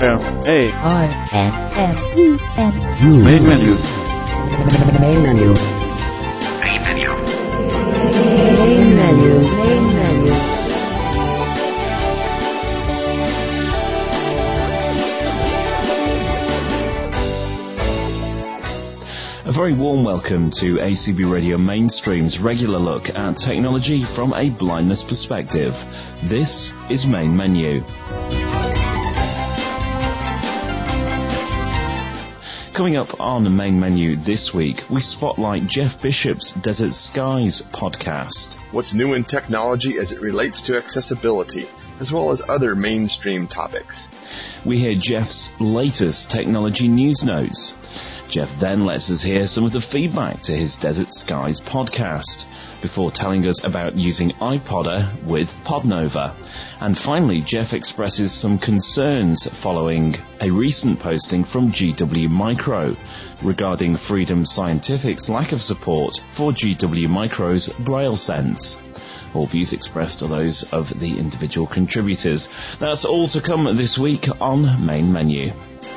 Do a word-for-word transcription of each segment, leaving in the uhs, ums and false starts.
M A I N M E N U. Main menu. Main menu. Main menu. Main menu. Main menu. A very warm welcome to A C B Radio Mainstream's regular look at technology from a blindness perspective. This is Main Menu. Coming up on the Main Menu this week, we spotlight Jeff Bishop's Desert Skies podcast. What's new in technology as it relates to accessibility, as well as other mainstream topics. We hear Jeff's latest technology news notes. Jeff then lets us hear some of the feedback to his Desert Skies podcast, before telling us about using iPodder with Podnova. And finally, Jeff expresses some concerns following a recent posting from G W Micro regarding Freedom Scientific's lack of support for G W Micro's Braille Sense. All views expressed are those of the individual contributors. That's all to come this week on Main Menu.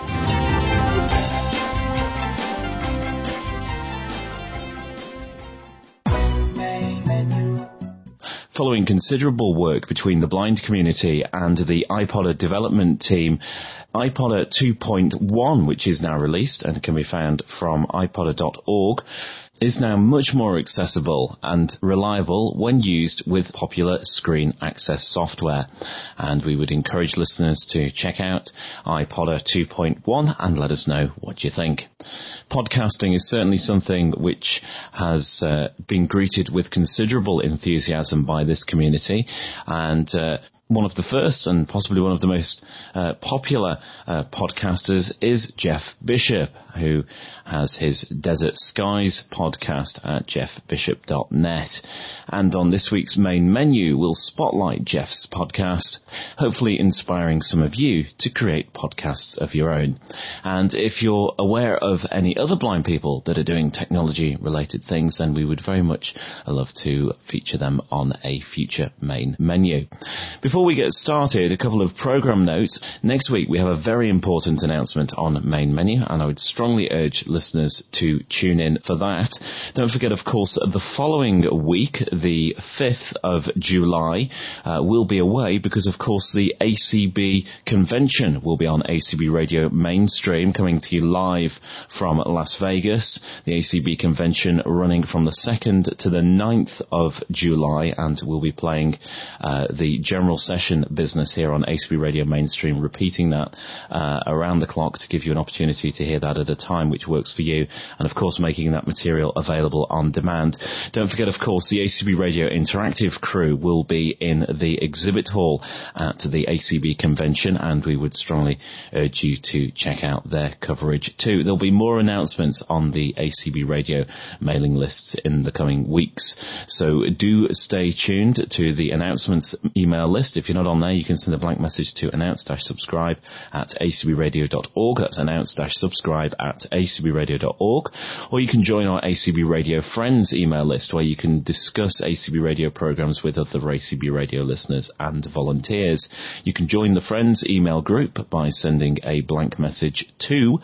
Following considerable work between the blind community and the iPodder development team, iPodder two point one, which is now released and can be found from i podder dot org, is now much more accessible and reliable when used with popular screen access software. And we would encourage listeners to check out iPodder two point one and let us know what you think. Podcasting is certainly something which has uh, been greeted with considerable enthusiasm by this community, and uh, one of the first and possibly one of the most uh, popular uh, podcasters is Jeff Bishop, who has his Desert Skies podcast at jeff bishop dot net. And on this week's Main Menu, we'll spotlight Jeff's podcast, hopefully inspiring some of you to create podcasts of your own. And if you're aware of any other blind people that are doing technology-related things, then we would very much love to feature them on a future Main Menu. Before we get started, a couple of program notes. Next week we have a very important announcement on Main Menu, and I would strongly urge listeners to tune in for that. Don't forget, of course, the following week, the fifth of July, uh, we'll be away because, of course, the A C B convention will be on A C B Radio Mainstream, coming to you live from Las Vegas. The A C B convention running from the second to the ninth of July, and we'll be playing uh, the general session business here on A C B Radio Mainstream, repeating that uh, around the clock to give you an opportunity to hear that at a time which works for you, and of course making that material available on demand. Don't forget, of course, the A C B Radio Interactive crew will be in the exhibit hall at the A C B convention, and we would strongly urge you to check out their coverage too. There'll be more announcements on the A C B Radio mailing lists in the coming weeks, so do stay tuned to the announcements email list. If you're not on there, you can send a blank message to announce-subscribe at a c b radio dot org. That's announce-subscribe at a c b radio dot org. Or you can join our A C B Radio Friends email list, where you can discuss A C B Radio programs with other A C B Radio listeners and volunteers. You can join the Friends email group by sending a blank message to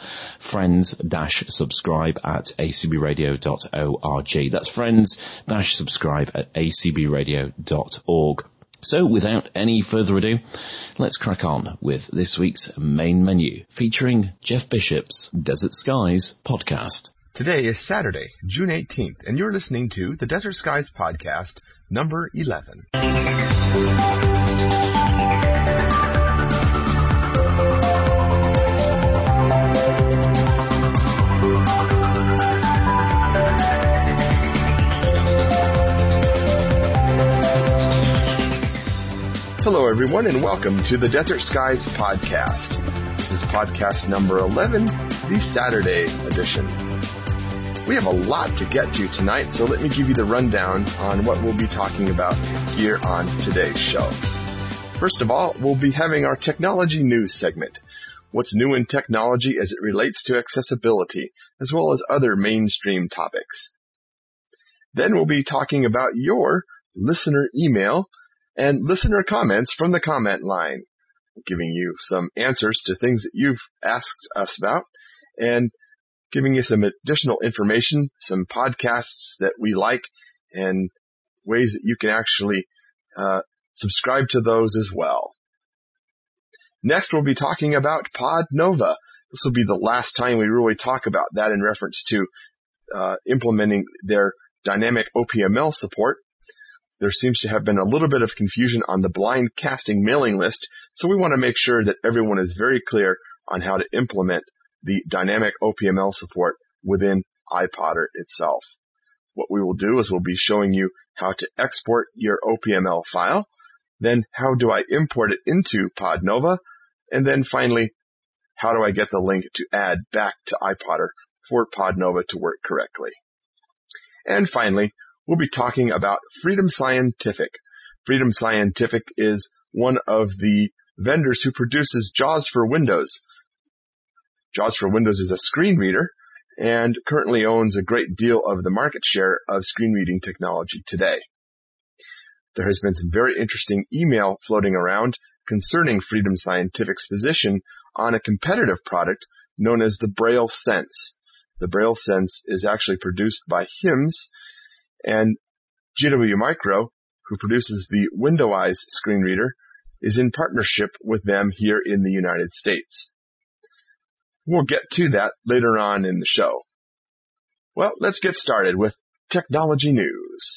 friends-subscribe at a c b radio dot org. That's friends-subscribe at a c b radio dot org. So, without any further ado, let's crack on with this week's Main Menu, featuring Jeff Bishop's Desert Skies podcast. Today is Saturday, June eighteenth, and you're listening to the Desert Skies podcast, number eleven. Hello, everyone, and welcome to the Desert Skies podcast. This is podcast number eleven, the Saturday edition. We have a lot to get to tonight, so let me give you the rundown on what we'll be talking about here on today's show. First of all, we'll be having our technology news segment. What's new in technology as it relates to accessibility, as well as other mainstream topics. Then we'll be talking about your listener email and listener comments from the comment line. giving you some answers to things that you've asked us about, and giving you some additional information, some podcasts that we like, and ways that you can actually uh, subscribe to those as well. Next, we'll be talking about PodNova. This will be the last time we really talk about that in reference to uh, implementing their dynamic O P M L support. There seems to have been a little bit of confusion on the blind casting mailing list, so we want to make sure that everyone is very clear on how to implement the dynamic O P M L support within iPodder itself. What we will do is we'll be showing you how to export your O P M L file, then how do I import it into PodNova, and then finally, how do I get the link to add back to iPodder for PodNova to work correctly. And finally, we'll be talking about Freedom Scientific. Freedom Scientific is one of the vendors who produces JAWS for Windows. JAWS for Windows is a screen reader and currently owns a great deal of the market share of screen reading technology today. There has been some very interesting email floating around concerning Freedom Scientific's position on a competitive product known as the Braille Sense. The Braille Sense is actually produced by H I M S, and G W Micro, who produces the WindowEyes screen reader, is in partnership with them here in the United States. We'll get to that later on in the show. Well, let's get started with technology news.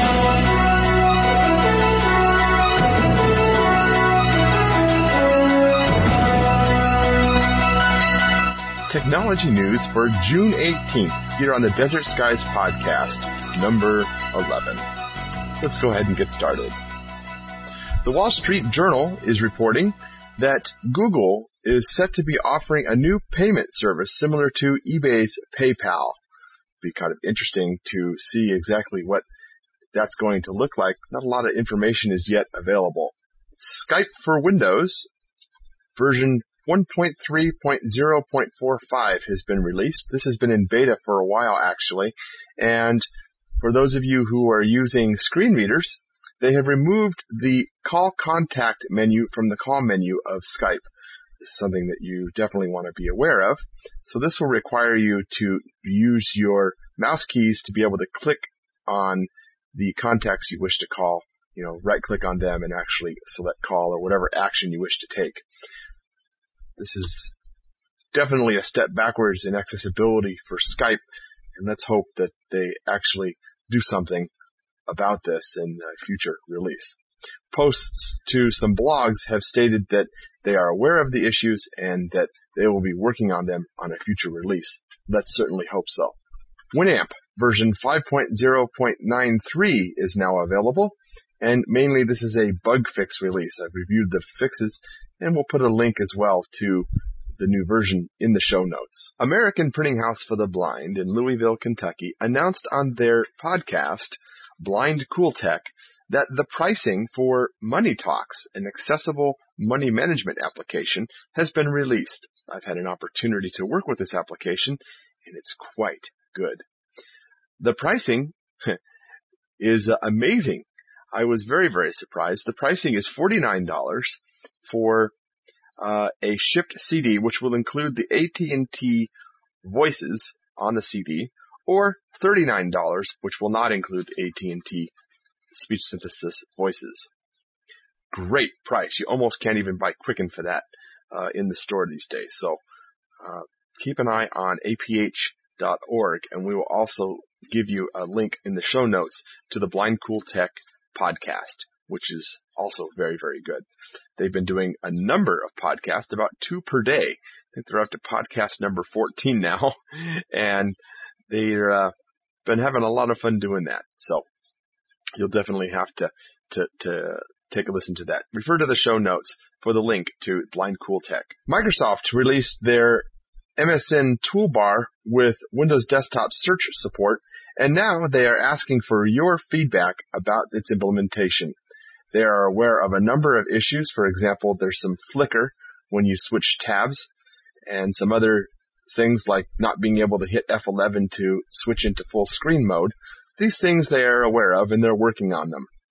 Technology news for June eighteenth here on the Desert Skies Podcast, number eleven. Let's go ahead and get started. The Wall Street Journal is reporting that Google is set to be offering a new payment service similar to eBay's PayPal. Be kind of interesting to see exactly what that's going to look like. Not a lot of information is yet available. Skype for Windows, version one point three point zero point four five has been released. This has been in beta for a while, actually. And for those of you who are using screen readers, they have removed the call contact menu from the call menu of Skype. This is something that you definitely want to be aware of. So this will require you to use your mouse keys to be able to click on the contacts you wish to call. You know, right-click on them and actually select call or whatever action you wish to take. This is definitely a step backwards in accessibility for Skype, and let's hope that they actually do something about this in a future release. Posts to some blogs have stated that they are aware of the issues and that they will be working on them on a future release. Let's certainly hope so. Winamp version five point zero point nine three is now available, and mainly this is a bug fix release. I've reviewed the fixes, and we'll put a link as well to the new version in the show notes. American Printing House for the Blind in Louisville, Kentucky, announced on their podcast, Blind Cool Tech, that the pricing for Money Talks, an accessible money management application, has been released. I've had an opportunity to work with this application, and it's quite good. The pricing is uh, amazing. I was very, very surprised. The pricing is forty-nine dollars for uh, a shipped C D, which will include the A T and T voices on the C D, or thirty-nine dollars, which will not include the A T and T speech synthesis voices. Great price. You almost can't even buy Quicken for that uh, in the store these days. So uh, keep an eye on A P H dot org, and we will also give you a link in the show notes to the Blind Cool Tech podcast, which is also very, very good. They've been doing a number of podcasts, about two per day. I think they're up to podcast number fourteen now, and they've uh, been having a lot of fun doing that. So you'll definitely have to, to, to take a listen to that. Refer to the show notes for the link to Blind Cool Tech. Microsoft released their M S N toolbar with Windows Desktop search support, and now they are asking for your feedback about its implementation. They are aware of a number of issues. For example, there's some flicker when you switch tabs, and some other things like not being able to hit F eleven to switch into full screen mode. These things they are aware of, and they're working on them.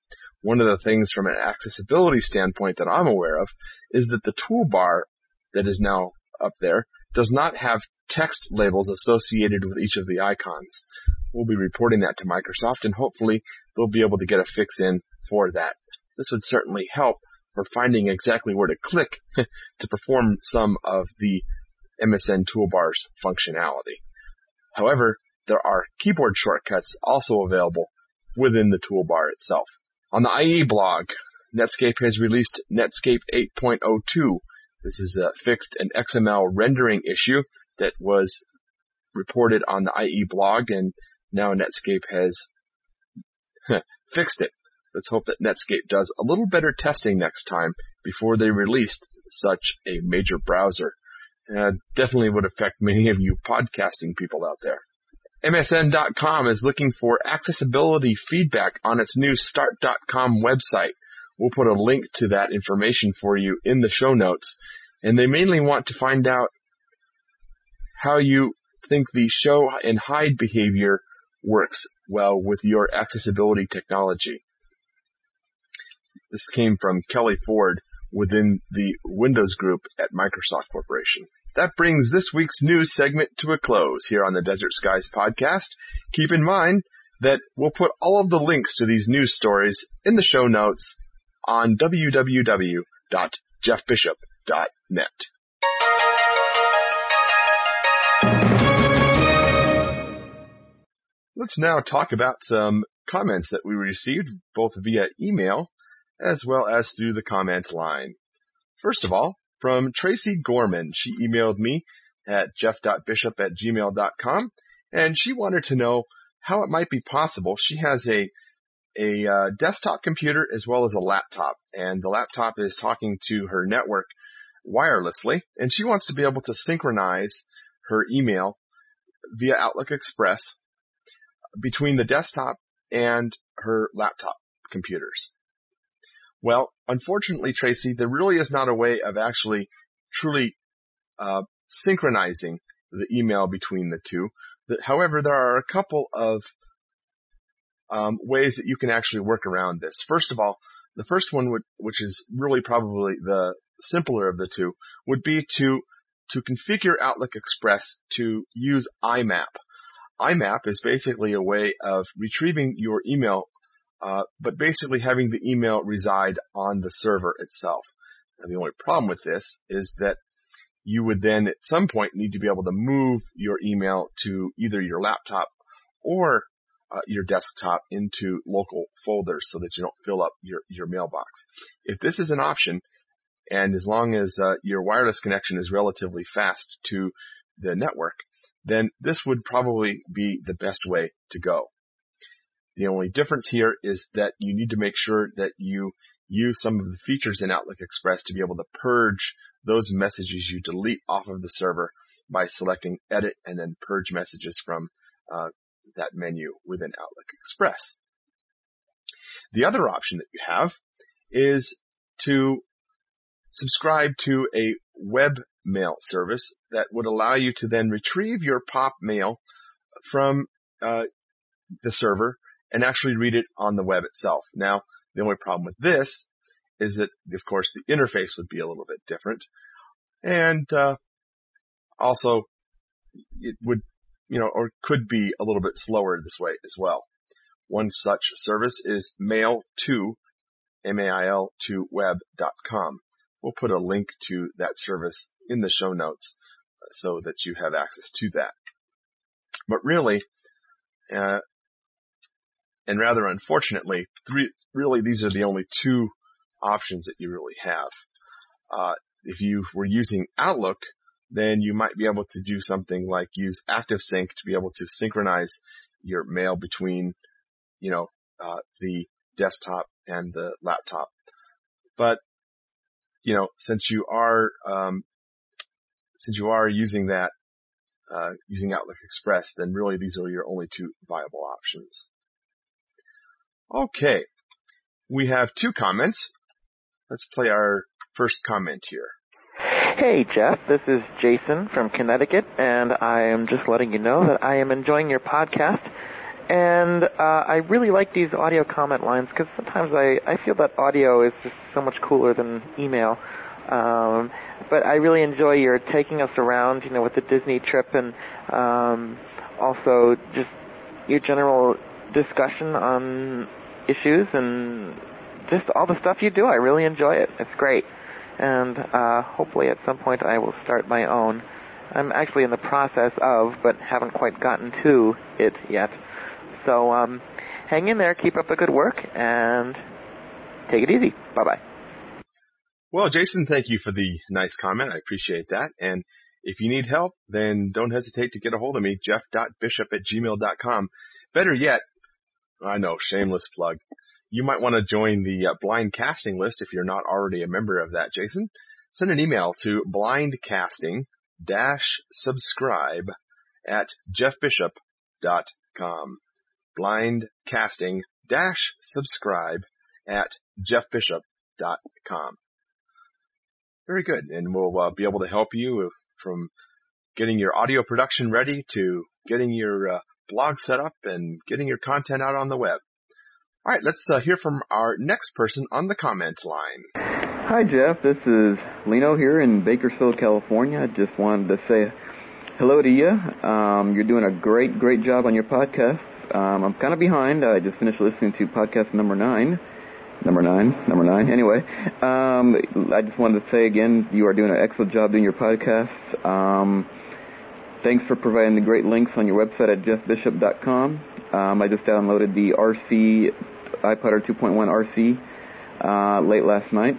one of the things from an accessibility standpoint that I'm aware of is that the toolbar that is now up there does not have text labels associated with each of the icons. We'll be reporting that to Microsoft, and hopefully they'll be able to get a fix in for that. This would certainly help for finding exactly where to click to perform some of the M S N Toolbar's functionality. However, there are keyboard shortcuts also available within the toolbar itself. On the I E blog, Netscape has released Netscape eight point oh two. This is uh, fixed an X M L rendering issue that was reported on the I E blog, and now Netscape has fixed it. Let's hope that Netscape does a little better testing next time before they release such a major browser. Uh, definitely would affect many of you podcasting people out there. M S N dot com is looking for accessibility feedback on its new start dot com website. We'll put a link to that information for you in the show notes. And they mainly want to find out how you think the show and hide behavior works well with your accessibility technology. This came from Kelly Ford within the Windows group at Microsoft Corporation. That brings this week's news segment to a close here on the Desert Skies podcast. Keep in mind that we'll put all of the links to these news stories in the show notes on w w w dot jeff bishop dot net. Let's now talk about some comments that we received both via email as well as through the comments line. First of all, from Tracy Gorman. She emailed me at jeff dot bishop at gmail dot com, and she wanted to know how it might be possible. She has a a uh, desktop computer as well as a laptop, and the laptop is talking to her network wirelessly, and she wants to be able to synchronize her email via Outlook Express between the desktop and her laptop computers. Well, unfortunately, Tracy, there really is not a way of actually truly uh, synchronizing the email between the two. However, there are a couple of um, ways that you can actually work around this. First of all, the first one, would, which is really probably the simpler of the two, would be to to configure Outlook Express to use I MAP. I MAP is basically a way of retrieving your email, uh, but basically having the email reside on the server itself. Now, the only problem with this is that you would then at some point need to be able to move your email to either your laptop or uh, your desktop into local folders so that you don't fill up your, your mailbox. If this is an option, and as long as uh, your wireless connection is relatively fast to the network, then this would probably be the best way to go. The only difference here is that you need to make sure that you use some of the features in Outlook Express to be able to purge those messages you delete off of the server by selecting Edit and then Purge Messages from uh, that menu within Outlook Express. The other option that you have is to subscribe to a web mail service that would allow you to then retrieve your pop mail from uh, the server and actually read it on the web itself. Now, the only problem with this is that, of course, the interface would be a little bit different. And uh, also, it would, you know, or could be a little bit slower this way as well. One such service is mail to, M A I L, to web dot com. We'll put a link to that service in the show notes so that you have access to that. But really, uh, and rather unfortunately, three, really these are the only two options that you really have. Uh, if you were using Outlook, then you might be able to do something like use ActiveSync to be able to synchronize your mail between, you know, uh, the desktop and the laptop. But you know, since you are um, since you are using that uh, using Outlook Express, then really these are your only two viable options. Okay, we have two comments. Let's play our first comment here. Hey Jeff, this is Jason from Connecticut, and I am just letting you know that I am enjoying your podcast, And uh, I really like these audio comment lines because sometimes I, I feel that audio is just so much cooler than email. Um, but I really enjoy your taking us around, you know, with the Disney trip, and um, also just your general discussion on issues and just all the stuff you do. I really enjoy it. It's great. And uh, hopefully at some point I will start my own. I'm actually in the process of, but haven't quite gotten to it yet. So um, hang in there, keep up the good work, and take it easy. Bye-bye. Well, Jason, thank you for the nice comment. I appreciate that. And if you need help, then don't hesitate to get a hold of me, jeff dot bishop at gmail dot com. Better yet, I know, shameless plug, you might want to join the uh, blind casting list if you're not already a member of that, Jason. Send an email to blindcasting dash subscribe at jeff bishop dot com. blindcasting dash subscribe at jeff bishop dot com. Very good. And we'll uh, be able to help you from getting your audio production ready to getting your uh, blog set up and getting your content out on the web. All right, let's uh, hear from our next person on the comment line. Hi, Jeff. This is Lino here in Bakersfield, California. I just wanted to say hello to you. Um, you're doing a great, great job on your podcast. Um, I'm kind of behind. I just finished listening to podcast number nine. Number nine, number nine. Anyway, um, I just wanted to say again, you are doing an excellent job doing your podcast. Um, thanks for providing the great links on your website at jeff bishop dot com. Um, I just downloaded the R C, iPodder two point one R C uh, late last night,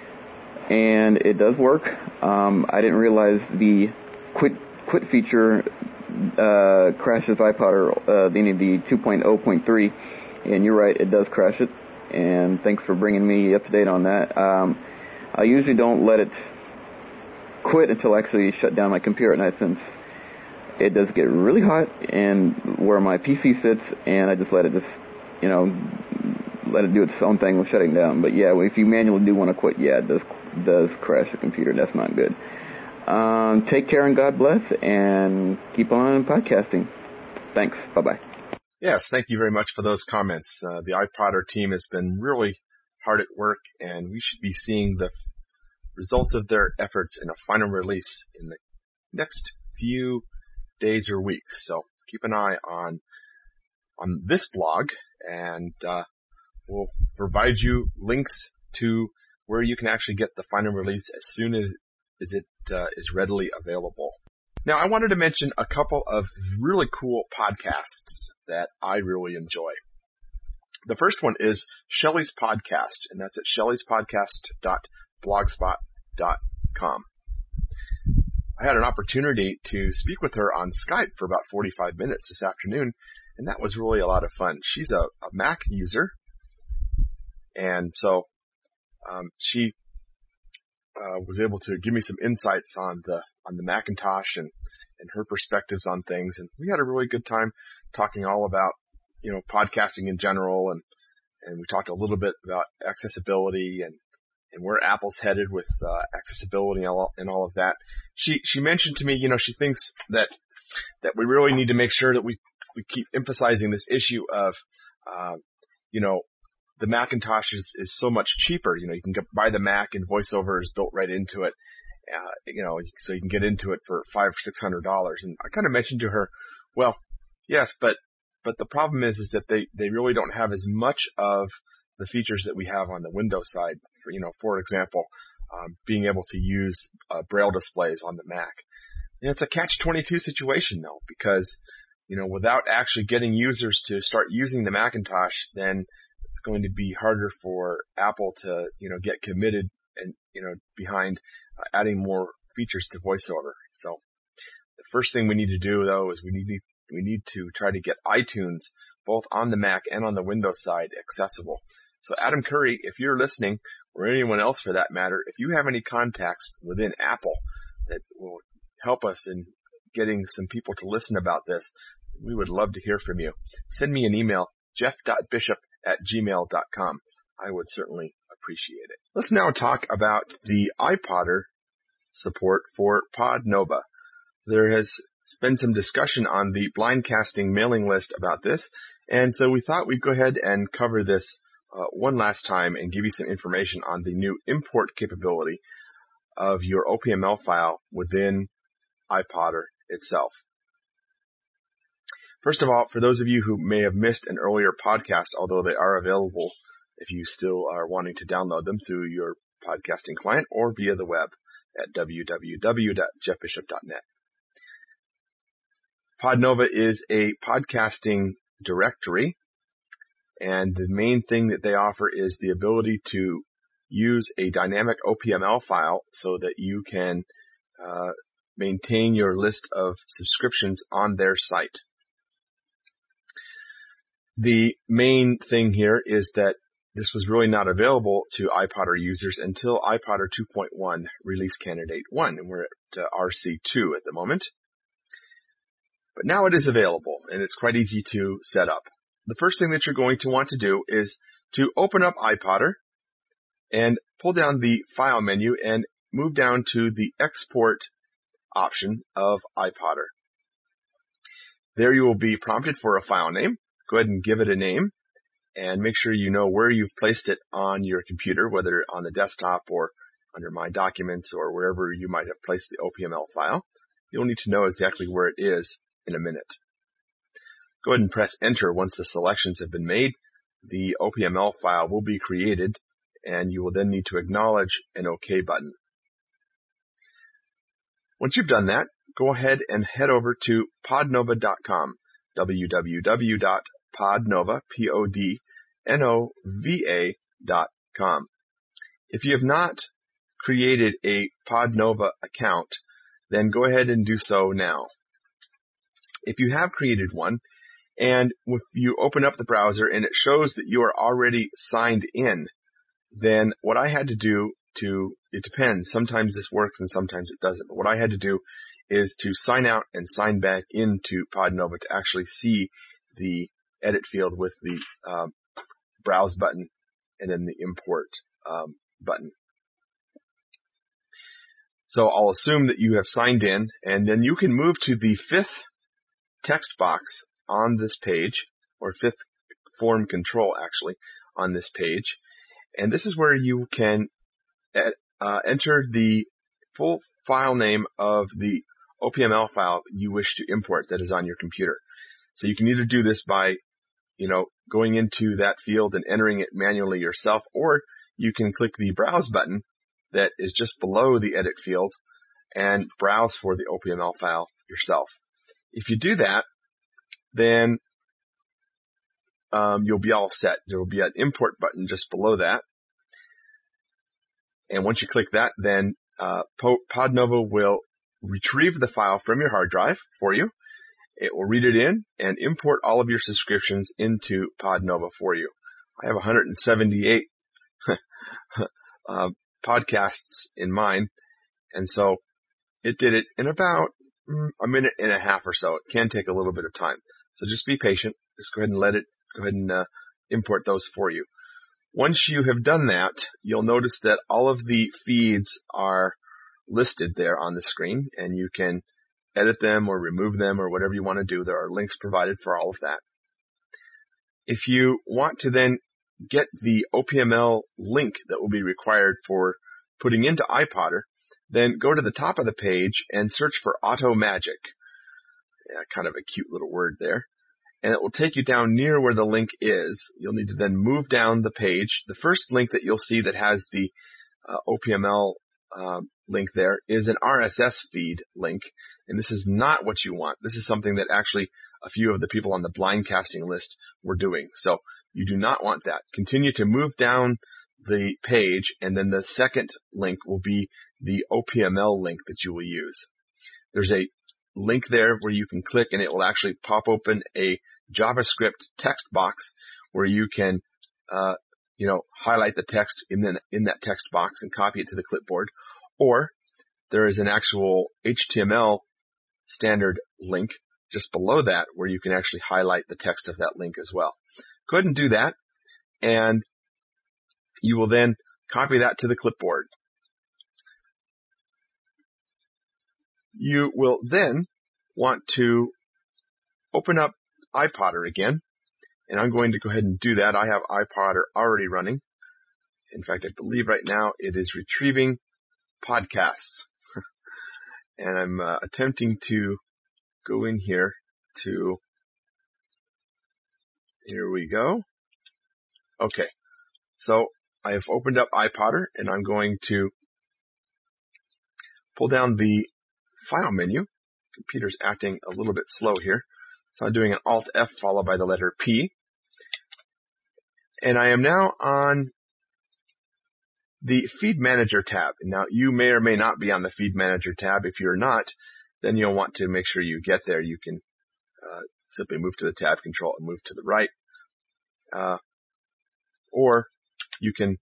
and it does work. Um, I didn't realize the quit quit feature uh, crashes iPodder, uh, the, the two point oh point three, and you're right, it does crash it. And thanks for bringing me up to date on that. Um, I usually don't let it quit until I actually shut down my computer at night, since it does get really hot and where my P C sits, and I just let it just, you know, let it do its own thing with shutting down. But yeah, if you manually do want to quit, yeah, it does does crash the computer. That's not good. Um, take care and God bless, and keep on podcasting. Thanks. Bye-bye. Yes, thank you very much for those comments. Uh, the iPodder team has been really hard at work, and we should be seeing the results of their efforts in a final release in the next few days or weeks. So keep an eye on on this blog, and uh, we'll provide you links to where you can actually get the final release as soon as, as it uh, is readily available. Now, I wanted to mention a couple of really cool podcasts that I really enjoy. The first one is Shelley's Podcast, and that's at shelleys podcast dot blogspot dot com. I had an opportunity to speak with her on Skype for about forty-five minutes this afternoon, and that was really a lot of fun. She's a, a Mac user, and so um, she uh, was able to give me some insights on the on the Macintosh and, and her perspectives on things. And we had a really good time talking all about, you know, podcasting in general. And, and we talked a little bit about accessibility and, and where Apple's headed with uh, accessibility and all, and all of that. She, she mentioned to me, you know, she thinks that, that we really need to make sure that we, we keep emphasizing this issue of, uh, you know, the Macintosh is, is so much cheaper. You know, you can get, buy the Mac and VoiceOver is built right into it. Uh, you know, so you can get into it for five or six hundred dollars. And I kind of mentioned to her, well, yes, but but the problem is is that they they really don't have as much of the features that we have on the Windows side. For, you know, for example, um, being able to use uh, Braille displays on the Mac. And it's a catch twenty-two situation though, because you know, without actually getting users to start using the Macintosh, then it's going to be harder for Apple to you know get committed and you know behind Uh, adding more features to VoiceOver. So the first thing we need to do, though, is we need we need to try to get iTunes both on the Mac and on the Windows side accessible. So Adam Curry, if you're listening, or anyone else for that matter, if you have any contacts within Apple that will help us in getting some people to listen about this, we would love to hear from you. Send me an email, jeff dot bishop at gmail dot com. I would certainly appreciate it. Let's now talk about the iPodder support for PodNova. There has been some discussion on the Blindcasting mailing list about this, And so we thought we'd go ahead and cover this uh, one last time and give you some information on the new import capability of your O P M L file within iPodder itself. First of all, for those of you who may have missed an earlier podcast, although they are available if you still are wanting to download them through your podcasting client or via the web at w w w dot jeff bishop dot net. Podnova is a podcasting directory, and the main thing that they offer is the ability to use a dynamic O P M L file so that you can uh, maintain your list of subscriptions on their site. The main thing here is that this was really not available to iPodder users until iPodder two point one Release Candidate one, and we're at uh, R C two at the moment. But now it is available, and it's quite easy to set up. The first thing that you're going to want to do is to open up iPodder and pull down the File menu and move down to the Export option of iPodder. There you will be prompted for a file name. Go ahead and give it a name and make sure you know where you've placed it on your computer, whether on the desktop or under My Documents or wherever you might have placed the O P M L file. You'll need to know exactly where it is in a minute. Go ahead and press Enter once the selections have been made. The O P M L file will be created, and you will then need to acknowledge an OK button. Once you've done that, go ahead and head over to podnova dot com, w w w dot podnova, P O D N O V A dot com. If you have not created a Podnova account, then go ahead and do so now. If you have created one, and if you open up the browser and it shows that you are already signed in, then what I had to do to, it depends, sometimes this works and sometimes it doesn't, but what I had to do is to sign out and sign back into Podnova to actually see the edit field with the um, browse button and then the import um, button. So I'll assume that you have signed in, and then you can move to the fifth text box on this page, or fifth form control actually on this page, and this is where you can uh, enter the full file name of the O P M L file you wish to import that is on your computer. So you can either do this by, you know, going into that field and entering it manually yourself, or you can click the browse button that is just below the edit field and browse for the O P M L file yourself. If you do that, then um, you'll be all set. There will be an import button just below that. And once you click that, then uh, Podnova will retrieve the file from your hard drive for you. It will read it in and import all of your subscriptions into Podnova for you. I have one hundred seventy-eight uh, podcasts in mine, and so it did it in about a minute and a half or so. It can take a little bit of time. So just be patient. Just go ahead and let it, go ahead and uh, import those for you. Once you have done that, you'll notice that all of the feeds are listed there on the screen, and you can edit them or remove them or whatever you want to do. There are links provided for all of that. If you want to then get the O P M L link that will be required for putting into iPodder, then go to the top of the page and search for Automagic. Yeah, kind of a cute little word there. And it will take you down near where the link is. You'll need to then move down the page. The first link that you'll see that has the uh, O P M L uh, link there is an R S S feed link. And this is not what you want. This is something that actually a few of the people on the blindcasting list were doing. So you do not want that. Continue to move down the page, and then the second link will be the O P M L link that you will use. There's a link there where you can click, and it will actually pop open a JavaScript text box where you can, uh, you know, highlight the text in the, in that text box and copy it to the clipboard. Or there is an actual H T M L standard link just below that where you can actually highlight the text of that link as well. Go ahead and do that, and you will then copy that to the clipboard. You will then want to open up iPodder again And I'm going to go ahead and do that. I have iPodder already running. In fact, I believe right now it is retrieving podcasts. And I'm uh, attempting to go in here to, here we go. Okay. So I have opened up iPodder and I'm going to pull down the file menu. Computer's acting a little bit slow here. So I'm doing an Alt F followed by the letter P. And I am now on the Feed Manager tab. Now, you may or may not be on the Feed Manager tab. If you're not, then you'll want to make sure you get there. You can uh, simply move to the tab control and move to the right. Uh, or you can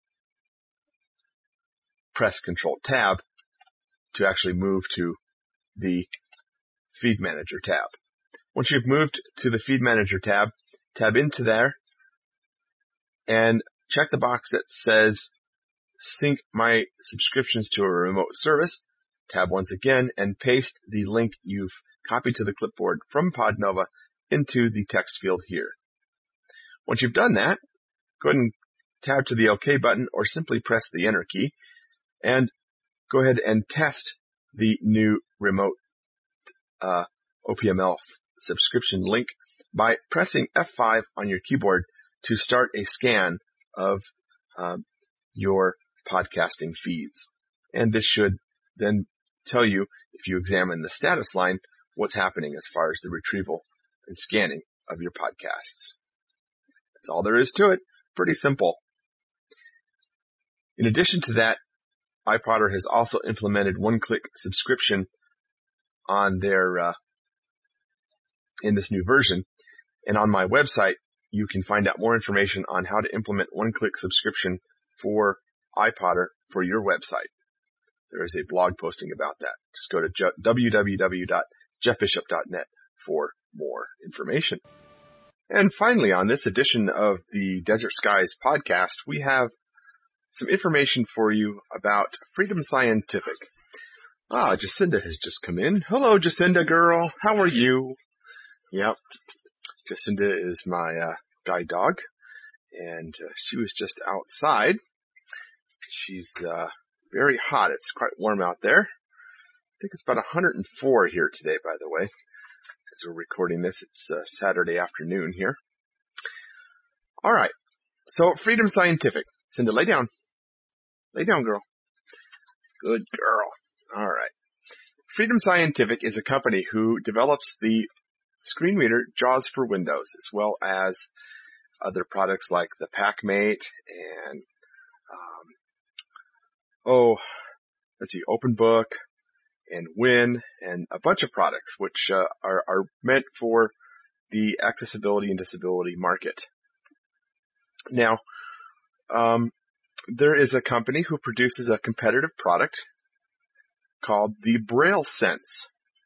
press Control Tab to actually move to the Feed Manager tab. Once you've moved to the Feed Manager tab, tab into there and check the box that says sync my subscriptions to a remote service. Tab once again and paste the link you've copied to the clipboard from Podnova into the text field here. Once you've done that, go ahead and tab to the OK button or simply press the Enter key and go ahead and test the new remote uh, O P M L subscription link by pressing F five on your keyboard to start a scan of um, your podcasting feeds. And this should then tell you, if you examine the status line, what's happening as far as the retrieval and scanning of your podcasts. That's all there is to it. Pretty simple. In addition to that, iPodder has also implemented one-click subscription on their uh, in this new version. And on my website, you can find out more information on how to implement one-click subscription for iPodder for your website. There is a blog posting about that. Just go to w w w dot jeff bishop dot net for more information. And finally, on this edition of the Desert Skies podcast, we have some information for you about Freedom Scientific. Ah, Jacinda has just come in. Hello, Jacinda girl. How are you? Yep. Jacinda is my uh, guide dog, and uh, she was just outside. She's uh, very hot. It's quite warm out there. I think it's about one hundred four here today, by the way. As we're recording this, it's uh, Saturday afternoon here. All right. So, Freedom Scientific. Cinda, lay down. Lay down, girl. Good girl. All right. Freedom Scientific is a company who develops the screen reader JAWS for Windows, as well as other products like the PackMate and, um, oh, let's see, OpenBook and Win and a bunch of products which uh, are, are meant for the accessibility and disability market. Now, um, there is a company who produces a competitive product called the Braille Sense.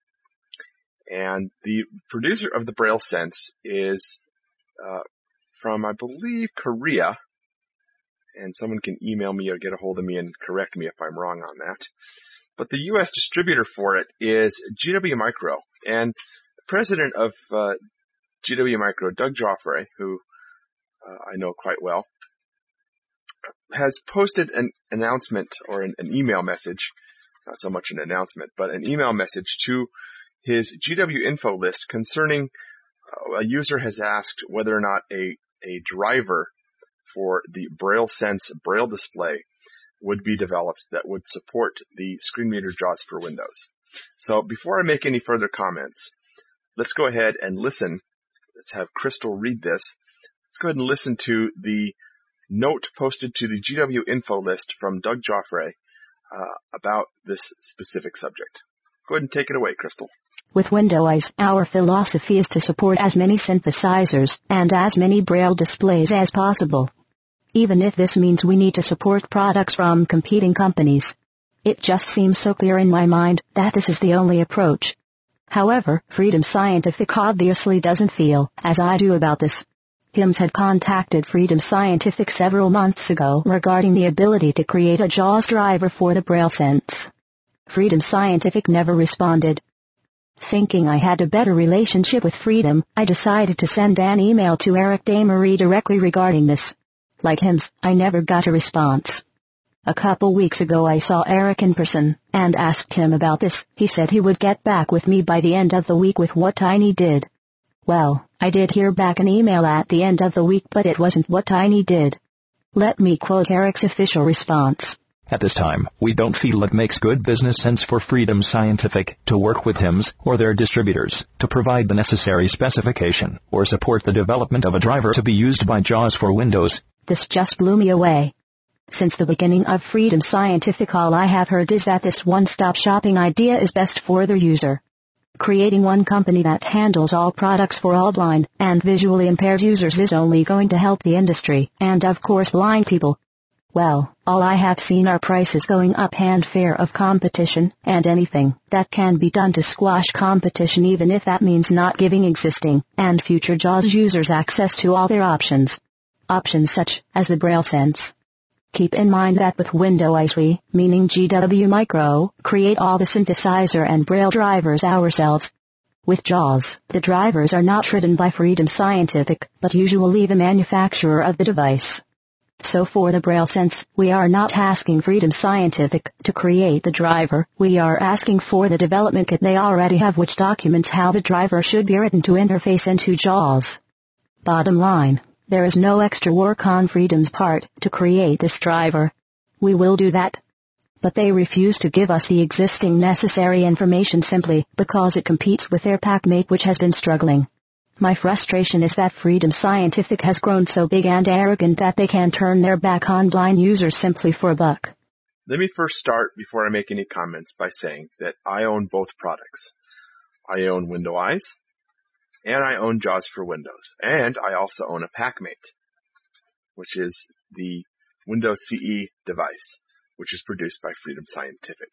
And the producer of the Braille Sense is uh, from, I believe, Korea. And someone can email me or get a hold of me and correct me if I'm wrong on that. But the U S distributor for it is G W Micro. And the president of uh, G W Micro, Doug Joffre, who uh, I know quite well, has posted an announcement or an, an email message, not so much an announcement, but an email message to his G W info list concerning uh, a user has asked whether or not a, a driver for the Braille Sense Braille display would be developed that would support the screen reader JAWS for Windows. So before I make any further comments, let's go ahead and listen. Let's have Crystal read this. Let's go ahead and listen to the note posted to the G W info list from Doug Joffre uh, about this specific subject. Go ahead and take it away, Crystal. With Windows, our philosophy is to support as many synthesizers and as many Braille displays as possible, even if this means we need to support products from competing companies. It just seems so clear in my mind that this is the only approach. However, Freedom Scientific obviously doesn't feel as I do about this. H I M S had contacted Freedom Scientific several months ago regarding the ability to create a JAWS driver for the Braille Sense. Freedom Scientific never responded. Thinking I had a better relationship with Freedom, I decided to send an email to Eric Damery directly regarding this. Like him, I never got a response. A couple weeks ago I saw Eric in person, and asked him about this. He said he would get back with me by the end of the week with what Tiny did. Well, I did hear back an email at the end of the week, but it wasn't what Tiny did. Let me quote Eric's official response. At this time, we don't feel it makes good business sense for Freedom Scientific to work with H I M S or their distributors to provide the necessary specification or support the development of a driver to be used by JAWS for Windows. This just blew me away. Since the beginning of Freedom Scientific, all I have heard is that this one-stop shopping idea is best for the user. Creating one company that handles all products for all blind and visually impaired users is only going to help the industry, and of course blind people. Well, all I have seen are prices going up and fear of competition, and anything that can be done to squash competition, even if that means not giving existing and future JAWS users access to all their options. Options such as the Braille Sense. Keep in mind that with Windows we, meaning G W Micro, create all the synthesizer and Braille drivers ourselves. With JAWS, the drivers are not written by Freedom Scientific, but usually the manufacturer of the device. So for the Braille Sense, we are not asking Freedom Scientific to create the driver, we are asking for the development kit they already have, which documents how the driver should be written to interface into JAWS. Bottom line, there is no extra work on Freedom's part to create this driver. We will do that. But they refuse to give us the existing necessary information simply because it competes with their packmate, which has been struggling. My frustration is that Freedom Scientific has grown so big and arrogant that they can turn their back on blind users simply for a buck. Let me first start, before I make any comments, by saying that I own both products. I own Windows, and I own JAWS for Windows, and I also own a packmate, which is the Windows C E device, which is produced by Freedom Scientific.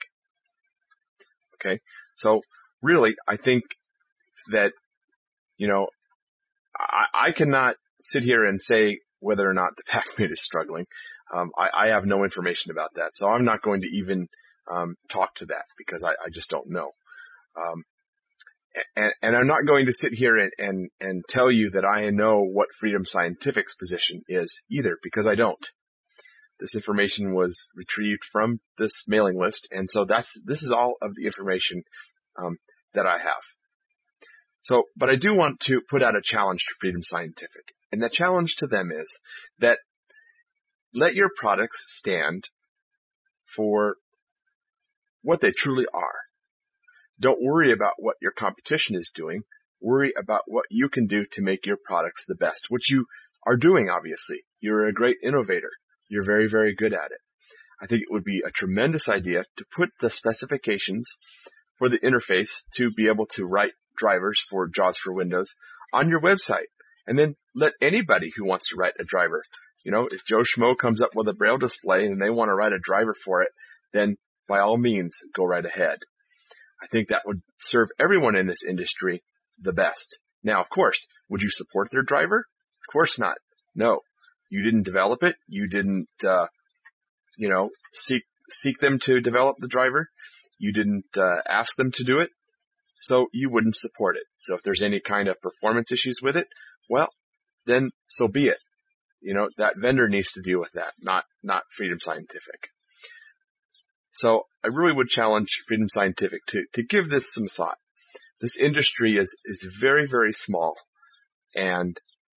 Okay, so really, I think that, you know, I, I cannot sit here and say whether or not the packmate is struggling. Um, I, I have no information about that, so I'm not going to even um, talk to that because I, I just don't know. Um, and, and I'm not going to sit here and, and, and tell you that I know what Freedom Scientific's position is either, because I don't. This information was retrieved from this mailing list, and so that's this is all of the information um, that I have. So, but I do want to put out a challenge to Freedom Scientific, and the challenge to them is that let your products stand for what they truly are. Don't worry about what your competition is doing. Worry about what you can do to make your products the best, which you are doing, obviously. You're a great innovator. You're very, very good at it. I think it would be a tremendous idea to put the specifications for the interface to be able to write drivers for JAWS for Windows on your website, and then let anybody who wants to write a driver, you know, if Joe Schmo comes up with a Braille display and they want to write a driver for it, then by all means, go right ahead. I think that would serve everyone in this industry the best. Now, of course, would you support their driver? Of course not. No. You didn't develop it. You didn't, uh, you know, seek seek them to develop the driver. You didn't uh, ask them to do it. So you wouldn't support it. So if there's any kind of performance issues with it, well, then so be it. You know, that vendor needs to deal with that, not not Freedom Scientific. So I really would challenge Freedom Scientific to, to give this some thought. This industry is, is very, very small, and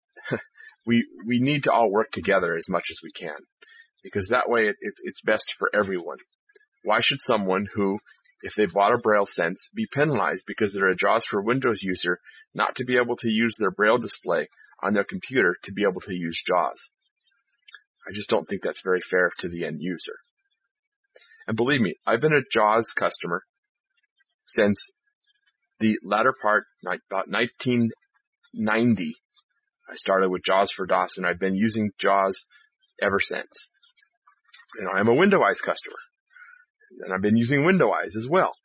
we we need to all work together as much as we can, because that way it, it's, it's best for everyone. Why should someone who, if they bought a Braille Sense, be penalized because they're a JAWS for Windows user not to be able to use their Braille display on their computer to be able to use JAWS? I just don't think that's very fair to the end user. And believe me, I've been a JAWS customer since the latter part, about nineteen ninety. I started with JAWS for DOS, and I've been using JAWS ever since. And I'm a Windows customer. And I've been using Windows as well.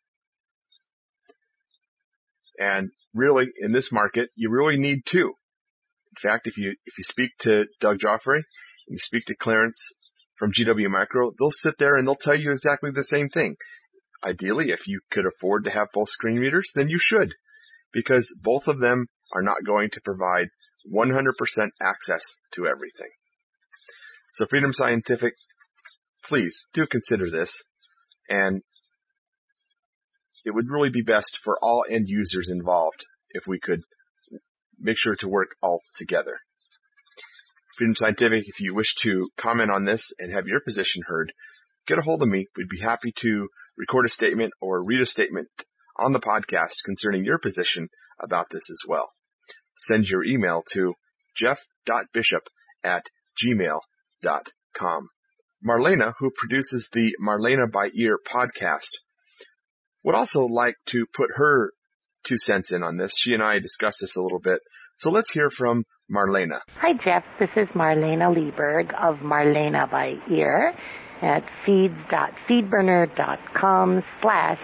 And really, in this market, you really need two. In fact, if you if you speak to Doug Joffrey, and you speak to Clarence from G W Micro, they'll sit there and they'll tell you exactly the same thing. Ideally, if you could afford to have both screen readers, then you should, because both of them are not going to provide one hundred percent access to everything. So Freedom Scientific, please do consider this, and it would really be best for all end users involved if we could make sure to work all together. Freedom Scientific, if you wish to comment on this and have your position heard, get a hold of me. We'd be happy to record a statement or read a statement on the podcast concerning your position about this as well. Send your email to jeff dot bishop at gmail dot com. Marlena, who produces the Marlena by Ear podcast, would also like to put her two cents in on this. She and I discussed this a little bit. So let's hear from Marlena. Hi, Jeff. This is Marlena Lieberg of Marlena by Ear at feeds.feedburner.com slash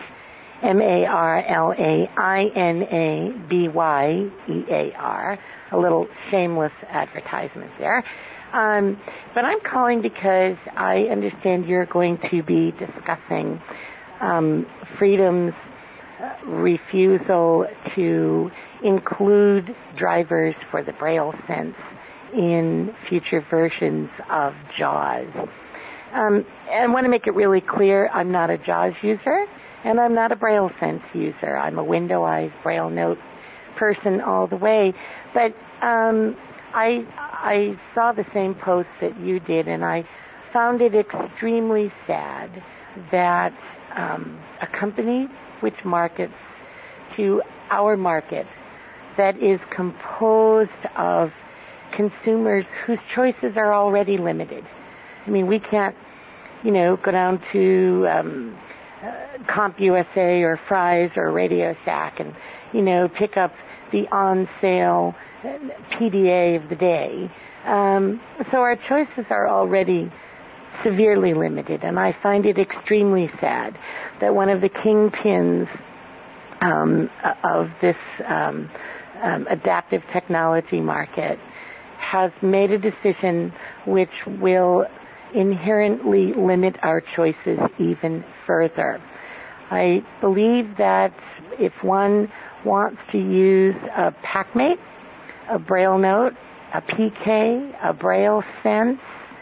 M-A-R-L-A-I-N-A-B-Y-E-A-R. A little shameless advertisement there. Um, but I'm calling because I understand you're going to be discussing um, Freedom's uh, refusal to include drivers for the Braille Sense in future versions of JAWS. Um, and I want to make it really clear, I'm not a JAWS user, and I'm not a Braille Sense user. I'm a Windowized Braille Note person all the way. But um, I, I saw the same post that you did, and I found it extremely sad that um, a company which markets to our market that is composed of consumers whose choices are already limited. I mean, we can't, you know, go down to um, uh, CompUSA or Fry's or Radio Shack and, you know, pick up the on-sale P D A of the day. Um, so our choices are already severely limited, and I find it extremely sad that one of the kingpins um, of this um, um, adaptive technology market has made a decision which will inherently limit our choices even further. I believe that if one wants to use a PackMate, a Braille Note, a P K, a Braille Sense,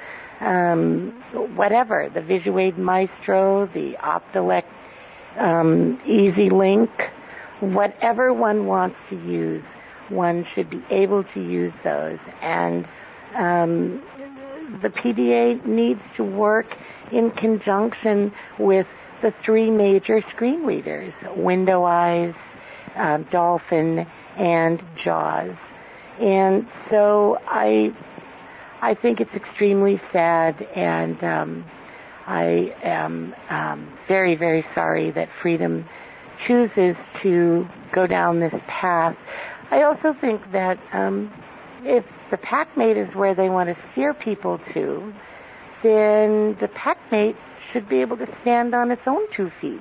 um, whatever, the Visuade Maestro, the Optelec um, EasyLink, whatever one wants to use, one should be able to use those. And um, the P D A needs to work in conjunction with the three major screen readers, Windowized, uh, Dolphin, and JAWS. And so I I think it's extremely sad, and um, I am um, very, very sorry that Freedom chooses to go down this path. I also think that um, if the PackMate is where they want to steer people to, then the PackMate should be able to stand on its own two feet.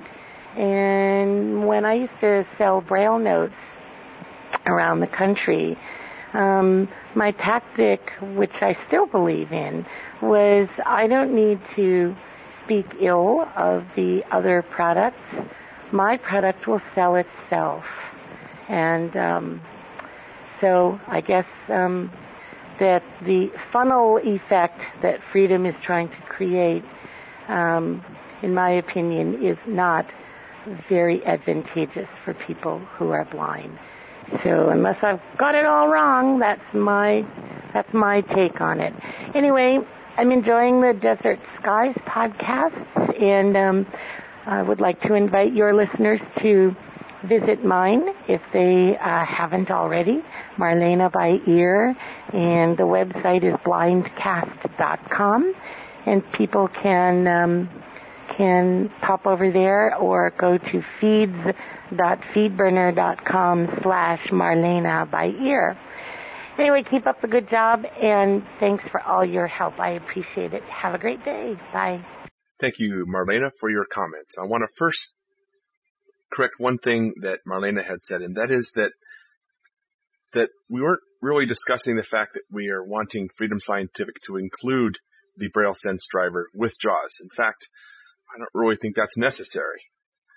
And when I used to sell Braille notes around the country, um, my tactic, which I still believe in, was I don't need to speak ill of the other products. My product will sell itself. And um, so I guess um, that the funnel effect that Freedom is trying to create, um, in my opinion, is not very advantageous for people who are blind. So unless I've got it all wrong, that's my that's my take on it. Anyway, I'm enjoying the Desert Skies podcast, and um, I would like to invite your listeners to visit mine if they uh, haven't already, Marlena by Ear, and the website is blindcast dot com, and people can um, can pop over there or go to feeds.feedburner.com slash Marlena by Ear. Anyway, keep up the good job, and thanks for all your help. I appreciate it. Have a great day. Bye. Thank you, Marlena, for your comments. I want to first correct one thing that Marlena had said, and that is that that we weren't really discussing the fact that we are wanting Freedom Scientific to include the Braille Sense driver with JAWS. In fact, I don't really think that's necessary.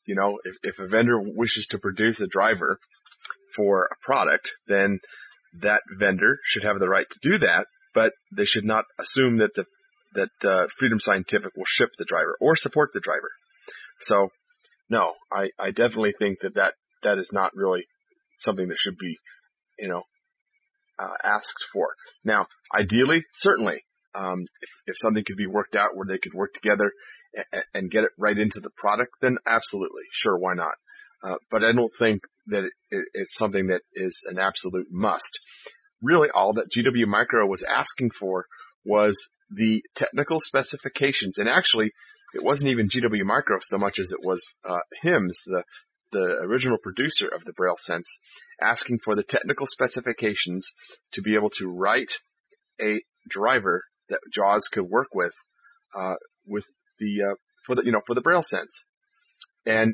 you know, if, if a vendor wishes to produce a driver for a product, then that vendor should have the right to do that, but they should not assume that the that uh, Freedom Scientific will ship the driver or support the driver. So, no, I, I definitely think that, that that is not really something that should be, you know, uh, asked for. Now, ideally, certainly, um, if, if something could be worked out where they could work together and, and get it right into the product, then absolutely, sure, why not? Uh, but I don't think that it, it, it's something that is an absolute must. Really, all that G W Micro was asking for was the technical specifications, and actually, it wasn't even G W Micro so much as it was uh, H I M S, the the original producer of the Braille Sense, asking for the technical specifications to be able to write a driver that JAWS could work with, uh, with the uh, for the you know for the Braille Sense, and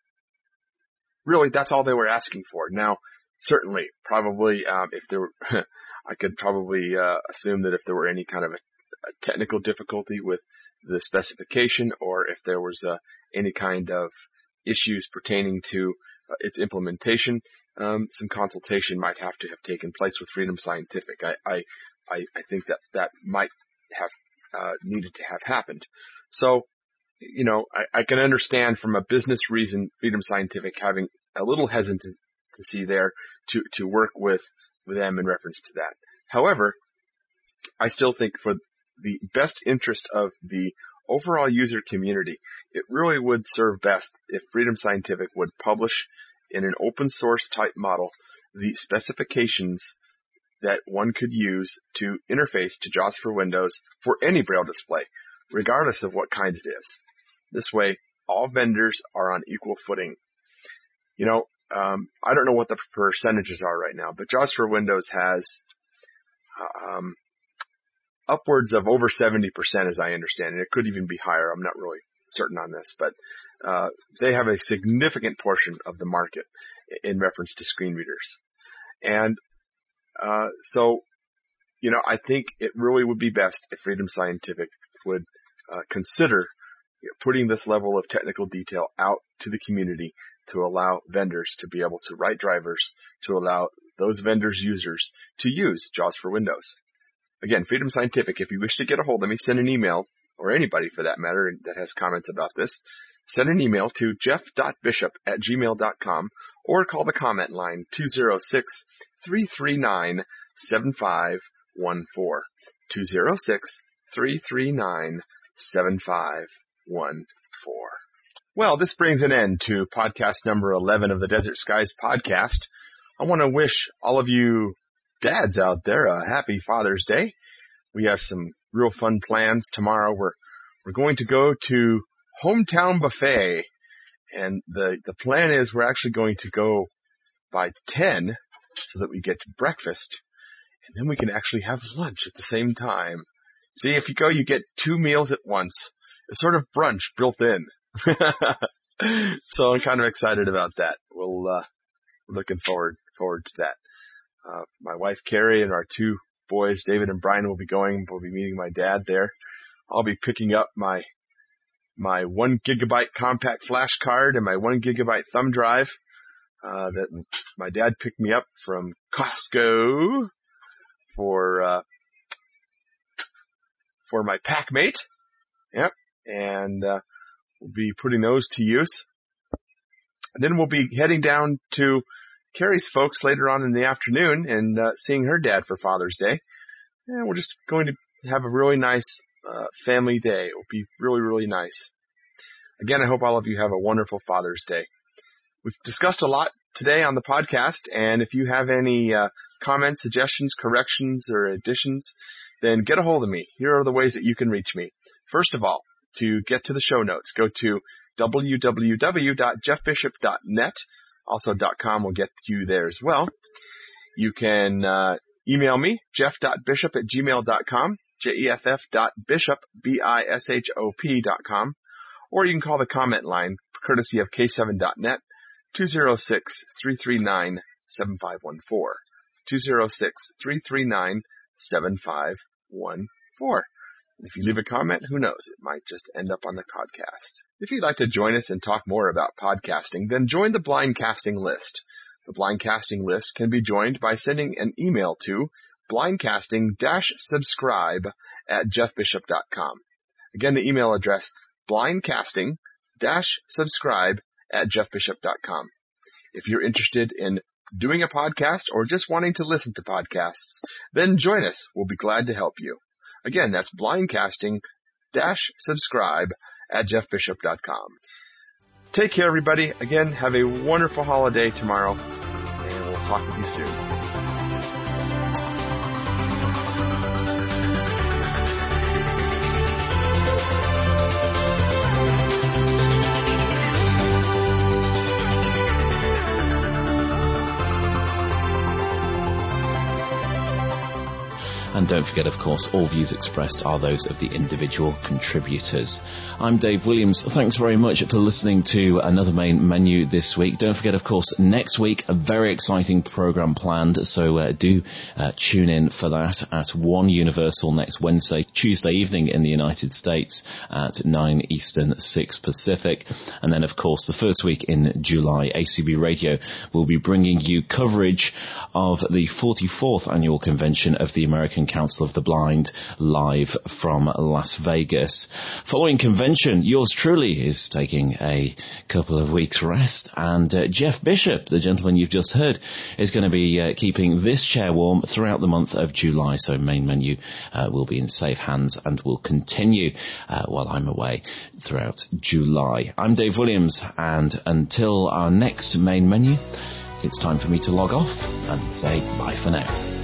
really that's all they were asking for. Now, certainly, probably um, if there were, I could probably uh, assume that if there were any kind of a a technical difficulty with the specification, or if there was uh, any kind of issues pertaining to uh, its implementation, um, some consultation might have to have taken place with Freedom Scientific. I I, I, I think that that might have uh, needed to have happened. So, you know, I, I can understand from a business reason Freedom Scientific having a little hesitancy there to, to work with, with them in reference to that. However, I still think for the best interest of the overall user community, it really would serve best if Freedom Scientific would publish in an open source type model the specifications that one could use to interface to JAWS for Windows for any Braille display, regardless of what kind it is. This way, all vendors are on equal footing. You know, um, I don't know what the percentages are right now, but JAWS for Windows has um, upwards of over seventy percent, as I understand it. It could even be higher. I'm not really certain on this, but uh, they have a significant portion of the market in reference to screen readers. And uh, so, you know, I think it really would be best if Freedom Scientific would uh, consider you know, putting this level of technical detail out to the community to allow vendors to be able to write drivers, to allow those vendors' users to use JAWS for Windows. Again, Freedom Scientific, if you wish to get a hold of me, send an email, or anybody for that matter that has comments about this, send an email to jeff dot bishop at gmail dot com or call the comment line two oh six, three three nine, seven five one four. two oh six, three three nine, seven five one four. Well, this brings an end to podcast number eleven of the Desert Skies podcast. I want to wish all of you dads out there a happy Father's Day. We have some real fun plans tomorrow. We're we're going to go to Hometown Buffet, and the the plan is we're actually going to go by ten so that we get to breakfast, and then we can actually have lunch at the same time. See, if you go, you get two meals at once. It's sort of brunch built in. So I'm kind of excited about that. We'll uh, we're looking forward forward to that. Uh, my wife Carrie and our two boys, David and Brian, will be going. We'll be meeting my dad there. I'll be picking up my my one gigabyte compact flash card and my one gigabyte thumb drive uh, that my dad picked me up from Costco for uh, for my PackMate. Yep, and uh, we'll be putting those to use. And then we'll be heading down to Carrie's folks later on in the afternoon and uh, seeing her dad for Father's Day. And we're just going to have a really nice uh, family day. It will be really, really nice. Again, I hope all of you have a wonderful Father's Day. We've discussed a lot today on the podcast, and if you have any uh, comments, suggestions, corrections, or additions, then get a hold of me. Here are the ways that you can reach me. First of all, to get to the show notes, go to w w w dot jeff bishop dot net. Also, .com will get you there as well. You can uh, email me, jeff dot bishop at gmail dot com, J E F F dot bishop, B I S H O P dot com, or you can call the comment line, courtesy of K seven dot net, two oh six, three three nine, seven five one four, two oh six, three three nine, seven five one four. If you leave a comment, who knows, it might just end up on the podcast. If you'd like to join us and talk more about podcasting, then join the Blindcasting list. The Blindcasting list can be joined by sending an email to blindcasting-subscribe at jeff bishop dot com. Again, the email address, blindcasting-subscribe at jeff bishop dot com. If you're interested in doing a podcast or just wanting to listen to podcasts, then join us. We'll be glad to help you. Again, that's blindcasting-subscribe at jeff bishop dot com. Take care, everybody. Again, have a wonderful holiday tomorrow, and we'll talk with you soon. And don't forget, of course, all views expressed are those of the individual contributors. I'm Dave Williams. Thanks very much for listening to another Main Menu this week. Don't forget, of course, next week, a very exciting program planned, so uh, do uh, tune in for that at one Universal next Wednesday, Tuesday evening in the United States at nine Eastern, six Pacific. And then, of course, the first week in July, A C B Radio will be bringing you coverage of the forty-fourth Annual Convention of the American Council of the Blind, live from Las Vegas. Following convention, yours truly is taking a couple of weeks rest, and uh, Jeff Bishop, the gentleman you've just heard, is going to be uh, keeping this chair warm throughout the month of July, so Main Menu uh, will be in safe hands and will continue uh, while I'm away throughout July. I'm Dave Williams, and until our next Main Menu, it's time for me to log off and say bye for now.